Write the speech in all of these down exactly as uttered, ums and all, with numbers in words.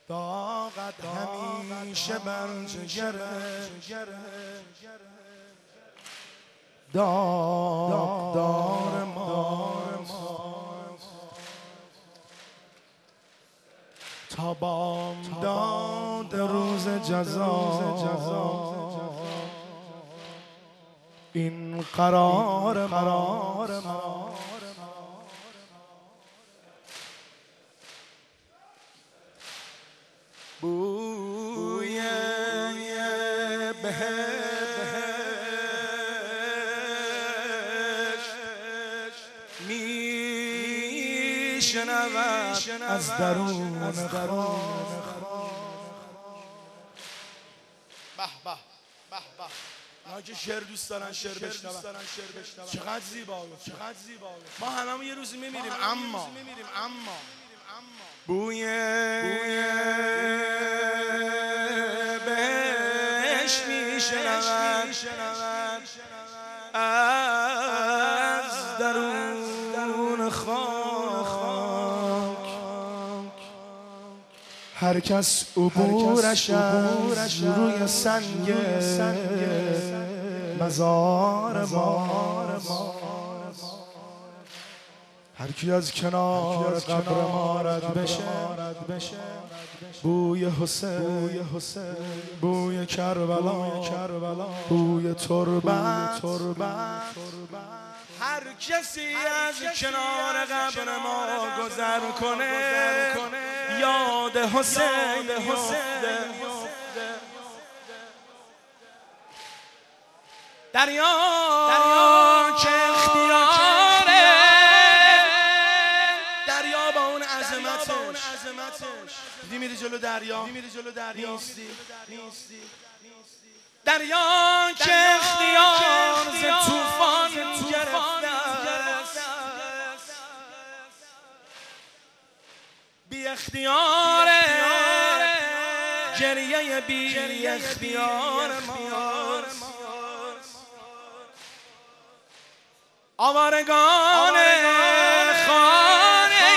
داغت همیشه بر جگره داغدار ما تا بامداد روز جزا این قرار قرار ما بوی بهشت میشنود از درون خانه. به به به به اونا که شعر دوست دارن شعر بشنون چقدر زیباست چقدر زیباست. ما هممون یه روزی میمیریم اما اما بوی بهشت میشنود از درون خاک. هر کس عبورش از روی سنگ مزار ما، هر کی از کنار قبر ما رد بشه بوی حسین بوی کربلا بوی تربت. هر کسی از کنار قبر ما گذر کنه یاد حسین میفته. دریا که اختیاره، دریا با اون عظمتش دیدی میری جلو دریا نیستی. دریا که اختیار ز طوفان گرفته بی اختیار گریه بی اختیار ماست. آوارگان خانه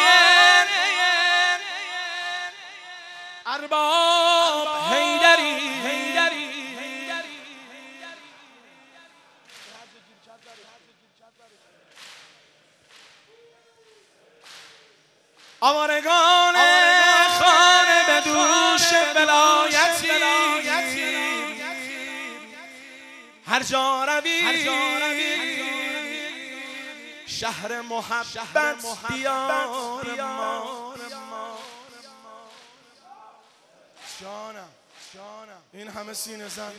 ارباب حیدری آوارگان خانه به دوش ولایتی هر جا روی شهر محبت دیار ما. جانم این همه سینه زن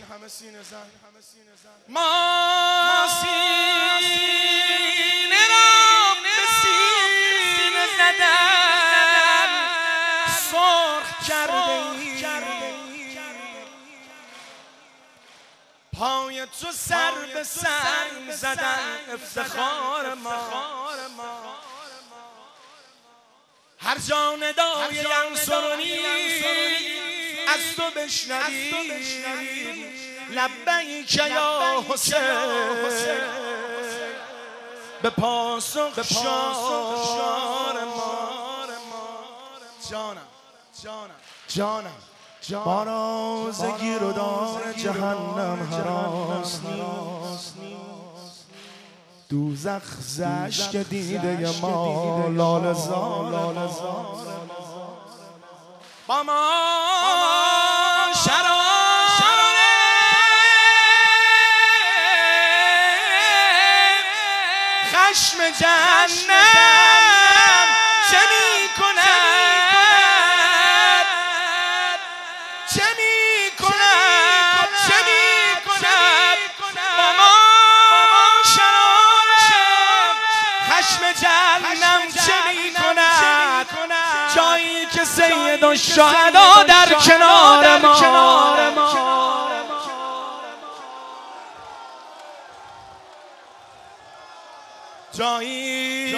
ما سینه را به سینه زدن سرخ کرده پای تو سر به سنگ زدن افتخار ما. هر جا ندای ینصرنی از تو بشنویم لبیک یا حسین به پاسخ شار ما. جانم ما را ز گیر و دار جهنم هراس نیست. دوزخ ز اشک دیده ما لاله زار با ما شراره خشم جهنم چه می کند چه می کند چه می کند با ما شراره خشم جهنم چه می کند جایی که سید الشهدا در کنار ما. جایی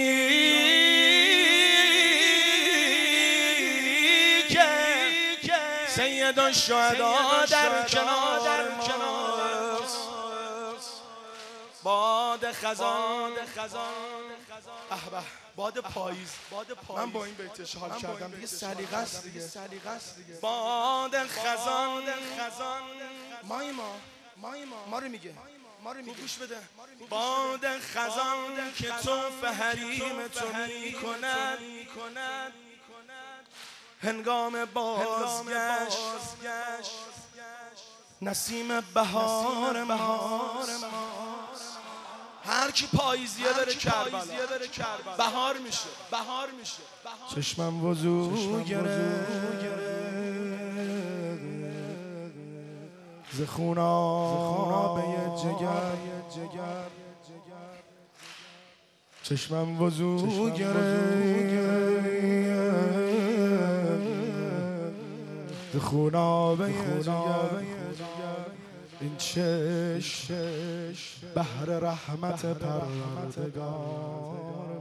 که سید الشهدا در کنار ماست. باد خزان به به باد پاییز باد پاییز من با این بیتش حال کردم دیگه سلیقه است دیگه سلیقه است دیگه باد خزان خزان مای ما مای ما ما رو میگه ما رو میگه گوش بده باد خزان که طوف حریم تو میکند هنگام بازگشت نسیم بهار ما هر کی پاییزیه بره کربلا بهار میشه بهار میشه چشمم وضو گرفت ز خونابه جگر چشمم وضو گرفت ز خونابه جگر این چشم بحر رحمت پروردگار